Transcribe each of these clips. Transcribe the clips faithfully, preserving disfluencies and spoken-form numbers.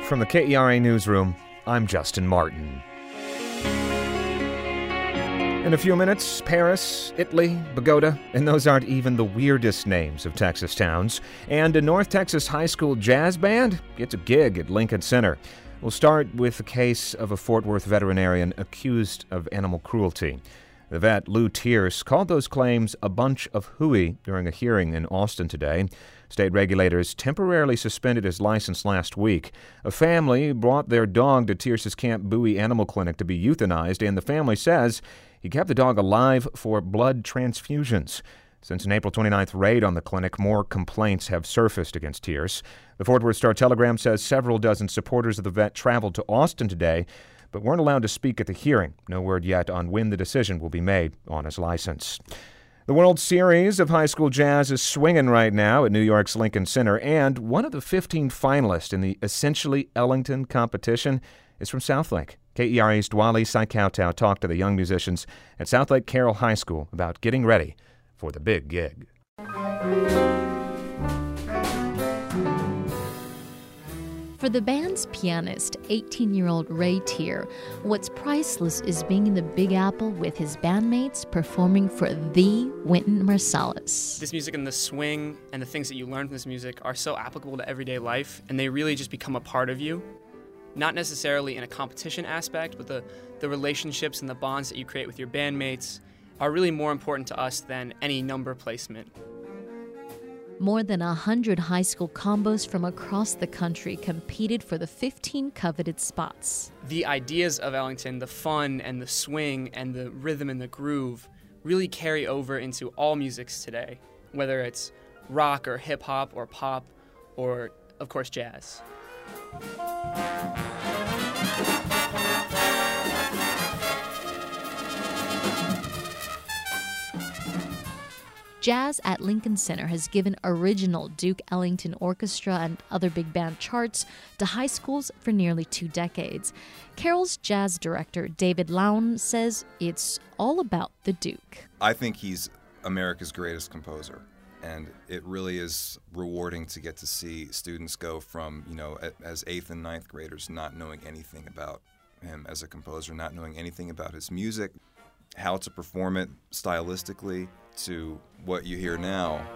From the K E R A Newsroom, I'm Justin Martin. In a few minutes, Paris, Italy, Bogota, and those aren't even the weirdest names of Texas towns. And a North Texas high school jazz band gets a gig at Lincoln Center. We'll start with the case of a Fort Worth veterinarian accused of animal cruelty. The vet, Lou Tierce, called those claims a bunch of hooey during a hearing in Austin today. State regulators temporarily suspended his license last week. A family brought their dog to Tierce's Camp Bowie Animal Clinic to be euthanized, and the family says he kept the dog alive for blood transfusions. Since an April twenty-ninth raid on the clinic, more complaints have surfaced against Tierce. The Fort Worth Star-Telegram says several dozen supporters of the vet traveled to Austin today, but weren't allowed to speak at the hearing. No word yet on when the decision will be made on his license. The World Series of High School Jazz is swinging right now at New York's Lincoln Center, and one of the fifteen finalists in the Essentially Ellington competition is from Southlake. K E R A's Dwali Saikowtow talked to the young musicians at Southlake Carroll High School about getting ready for the big gig. For the band's pianist, eighteen-year-old Ray Tier, what's priceless is being in the Big Apple with his bandmates performing for the Wynton Marsalis. This music and the swing and the things that you learn from this music are so applicable to everyday life, and they really just become a part of you. Not necessarily in a competition aspect, but the, the relationships and the bonds that you create with your bandmates are really more important to us than any number placement. More than one hundred high school combos from across the country competed for the fifteen coveted spots. The ideas of Ellington, the fun and the swing and the rhythm and the groove, really carry over into all musics today, whether it's rock or hip-hop or pop or, of course, jazz. Jazz at Lincoln Center has given original Duke Ellington Orchestra and other big band charts to high schools for nearly two decades. Carroll's jazz director, David Lown, says it's all about the Duke. I think he's America's greatest composer, and it really is rewarding to get to see students go from, you know, as eighth and ninth graders not knowing anything about him as a composer, not knowing anything about his music, how to perform it stylistically, to what you hear now.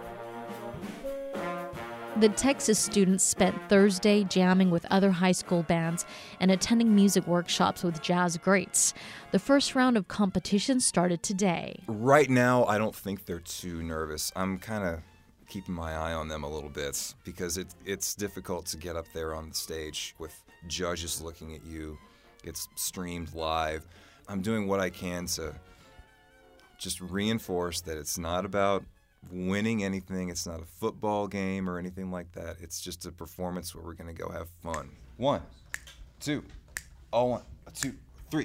The Texas students spent Thursday jamming with other high school bands and attending music workshops with jazz greats. The first round of competition started today. Right now, I don't think they're too nervous. I'm kind of keeping my eye on them a little bit because it, it's difficult to get up there on the stage with judges looking at you. It's streamed live. I'm doing what I can to just reinforce that it's not about winning anything. It's not a football game or anything like that. It's just a performance where we're going to go have fun. One, two, all one, a two, three.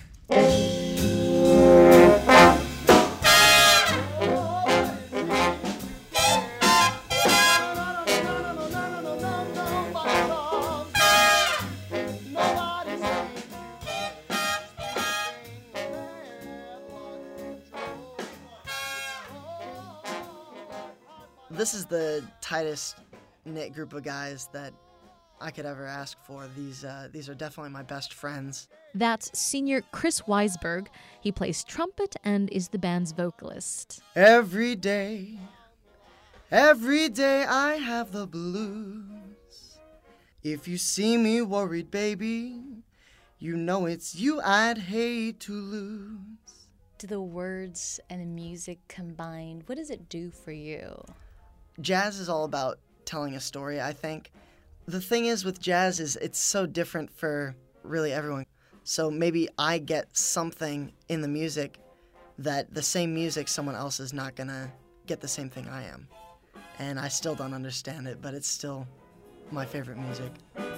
This is the tightest knit group of guys that I could ever ask for. These uh, these are definitely my best friends. That's senior Chris Weisberg. He plays trumpet and is the band's vocalist. Every day, every day I have the blues. If you see me worried, baby, you know it's you I'd hate to lose. Do the words and the music combined, what does it do for you? Jazz is all about telling a story, I think. The thing is with jazz is it's so different for really everyone. So maybe I get something in the music that the same music someone else is not gonna get the same thing I am. And I still don't understand it, but it's still my favorite music.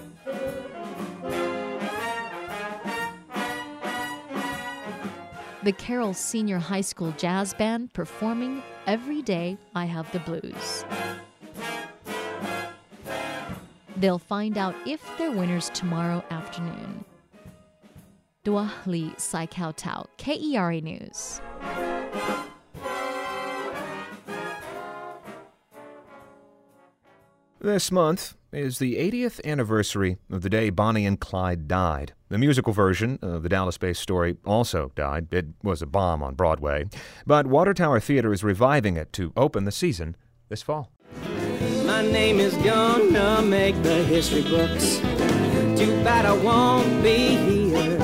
The Carroll Senior High School Jazz Band performing Every Day I Have the Blues. They'll find out if they're winners tomorrow afternoon. Dwali Saikowtow, K E R A News. This month is the eightieth anniversary of the day Bonnie and Clyde died. The musical version of the Dallas-based story also died. It was a bomb on Broadway. But Water Tower Theater is reviving it to open the season this fall. My name is gonna make the history books. Too bad I won't be here.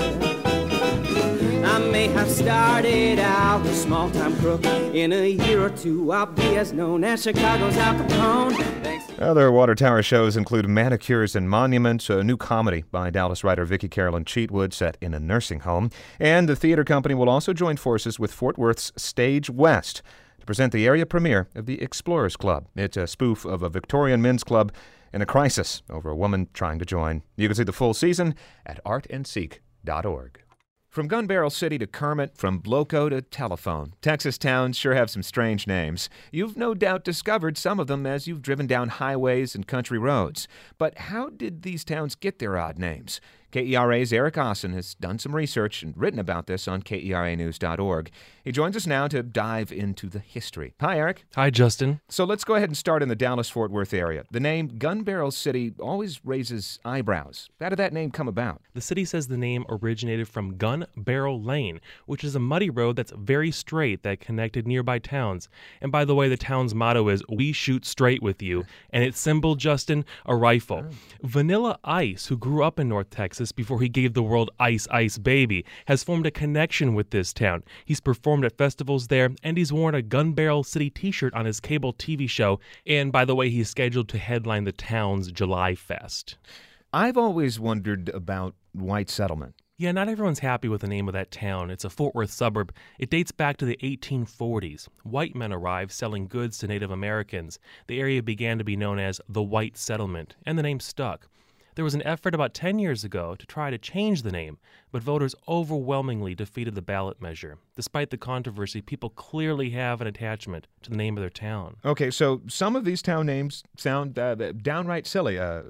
I may have started out a small-time crook. In a year or two, I'll be as known as Chicago's Al Capone. Thanks. Other Water Tower shows include Manicures and Monuments, a new comedy by Dallas writer Vicki Carolyn Cheatwood set in a nursing home. And the theater company will also join forces with Fort Worth's Stage West to present the area premiere of the Explorers Club. It's a spoof of a Victorian men's club in a crisis over a woman trying to join. You can see the full season at art and seek dot org. From Gun Barrel City to Kermit, from Loco to Telephone, Texas towns sure have some strange names. You've no doubt discovered some of them as you've driven down highways and country roads. But how did these towns get their odd names? K E R A's Eric Aasen has done some research and written about this on K E R A news dot org. He joins us now to dive into the history. Hi, Eric. Hi, Justin. So let's go ahead and start in the Dallas-Fort Worth area. The name Gun Barrel City always raises eyebrows. How did that name come about? The city says the name originated from Gun Barrel Lane, which is a muddy road that's very straight that connected nearby towns. And by the way, the town's motto is, "We shoot straight with you." And its symbol, Justin, a rifle. Oh. Vanilla Ice, who grew up in North Texas before he gave the world Ice Ice Baby, has formed a connection with this town. He's performed at festivals there, and he's worn a Gun Barrel City t-shirt on his cable T V show. And by the way, he's scheduled to headline the town's July Fest. I've always wondered about white settlement. Yeah, not everyone's happy with the name of that town. It's a Fort Worth suburb. It dates back to the eighteen forties. White men arrived selling goods to Native Americans. The area began to be known as the White Settlement, and the name stuck. There was an effort about ten years ago to try to change the name, but voters overwhelmingly defeated the ballot measure. Despite the controversy, people clearly have an attachment to the name of their town. Okay, so some of these town names sound uh, downright silly. Uh,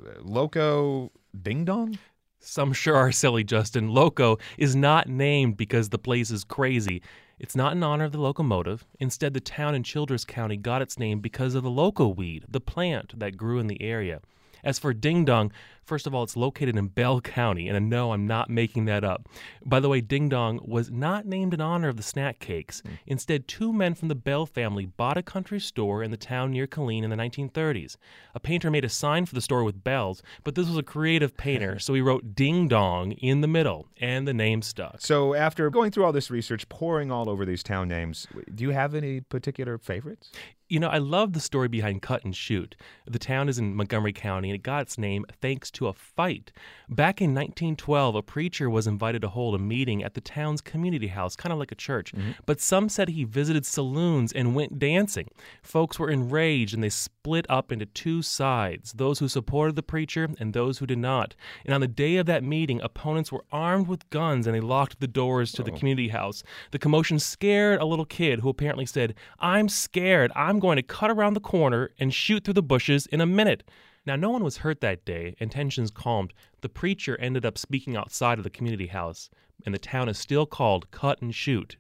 Loco Ding Dong? Some sure are silly, Justin. Loco is not named because the place is crazy. It's not in honor of the locomotive. Instead, the town in Childress County got its name because of the loco weed, the plant that grew in the area. As for Ding Dong, first of all, it's located in Bell County, and no, I'm not making that up. By the way, Ding Dong was not named in honor of the snack cakes. Mm. Instead, two men from the Bell family bought a country store in the town near Killeen in the nineteen thirties. A painter made a sign for the store with bells, but this was a creative painter, so he wrote Ding Dong in the middle, and the name stuck. So after going through all this research, pouring all over these town names, do you have any particular favorites? You know, I love the story behind Cut and Shoot. The town is in Montgomery County, and it got its name thanks to a fight. Back in nineteen twelve, a preacher was invited to hold a meeting at the town's community house, kind of like a church. Mm-hmm. But some said he visited saloons and went dancing. Folks were enraged, and they split up into two sides, those who supported the preacher and those who did not. And on the day of that meeting, opponents were armed with guns, and they locked the doors to oh. the community house. The commotion scared a little kid who apparently said, "I'm scared. I'm going to cut around the corner and shoot through the bushes in a minute." Now, no one was hurt that day, and tensions calmed. The preacher ended up speaking outside of the community house, and the town is still called Cut and Shoot.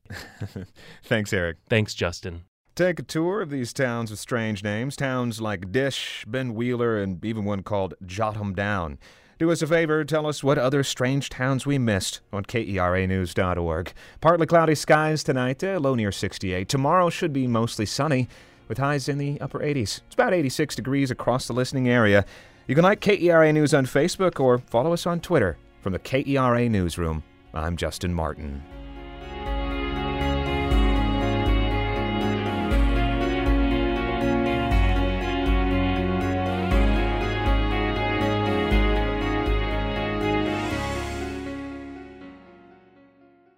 Thanks, Eric. Thanks, Justin. Take a tour of these towns with strange names, towns like Dish, Ben Wheeler, and even one called Jot 'em Down. Do us a favor, tell us what other strange towns we missed on K E R A news dot org. Partly cloudy skies tonight, uh, low near sixty-eight. Tomorrow should be mostly sunny, with highs in the upper eighties. It's about eighty-six degrees across the listening area. You can like K E R A News on Facebook or follow us on Twitter. From the K E R A Newsroom, I'm Justin Martin.